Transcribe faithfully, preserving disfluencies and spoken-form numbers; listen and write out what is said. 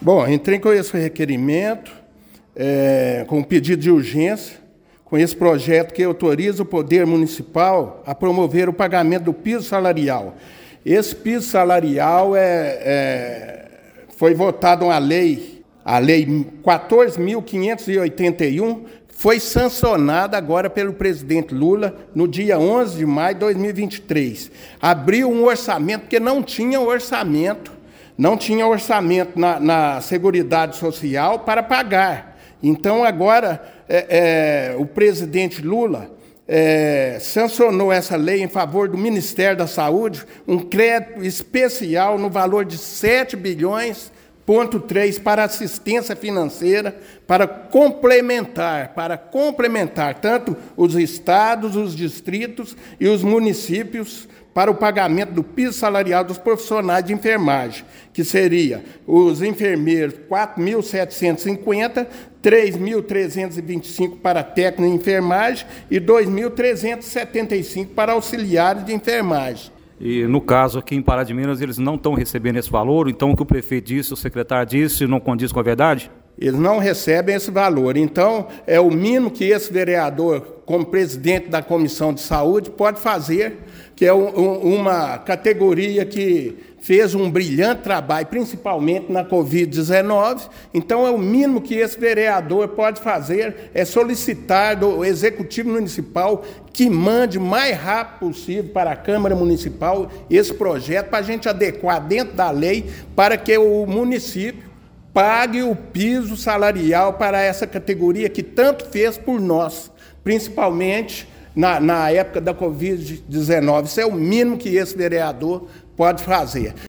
Bom, entrei com esse requerimento, é, com um pedido de urgência, com esse projeto que autoriza o Poder Municipal a promover o pagamento do piso salarial. Esse piso salarial é, é, foi votada uma lei, a Lei quatorze mil quinhentos e oitenta e um, foi sancionada agora pelo presidente Lula no dia onze de maio de dois mil e vinte e três. Abriu um orçamento, porque não tinha orçamento, não tinha orçamento na, na Seguridade Social para pagar. Então, agora, é, é, o presidente Lula é, sancionou essa lei em favor do Ministério da Saúde, um crédito especial no valor de sete bilhões ponto três para assistência financeira, para complementar, para complementar tanto os estados, os distritos e os municípios para o pagamento do piso salarial dos profissionais de enfermagem, que seria os enfermeiros quatro mil setecentos e cinquenta, três mil trezentos e vinte e cinco para técnico de enfermagem e dois mil trezentos e setenta e cinco para auxiliares de enfermagem. E, no caso, aqui em Pará de Minas, eles não estão recebendo esse valor, então o que o prefeito disse, o secretário disse, não condiz com a verdade? Eles não recebem esse valor. Então, é o mínimo que esse vereador, como presidente da Comissão de Saúde, pode fazer, que é um, um, uma categoria que fez um brilhante trabalho, principalmente na covid dezenove. Então, é o mínimo que esse vereador pode fazer, é solicitar do Executivo Municipal que mande o mais rápido possível para a Câmara Municipal esse projeto, para a gente adequar dentro da lei, para que o município pague o piso salarial para essa categoria que tanto fez por nós, principalmente na, na época da covid dezenove. Isso é o mínimo que esse vereador pode fazer.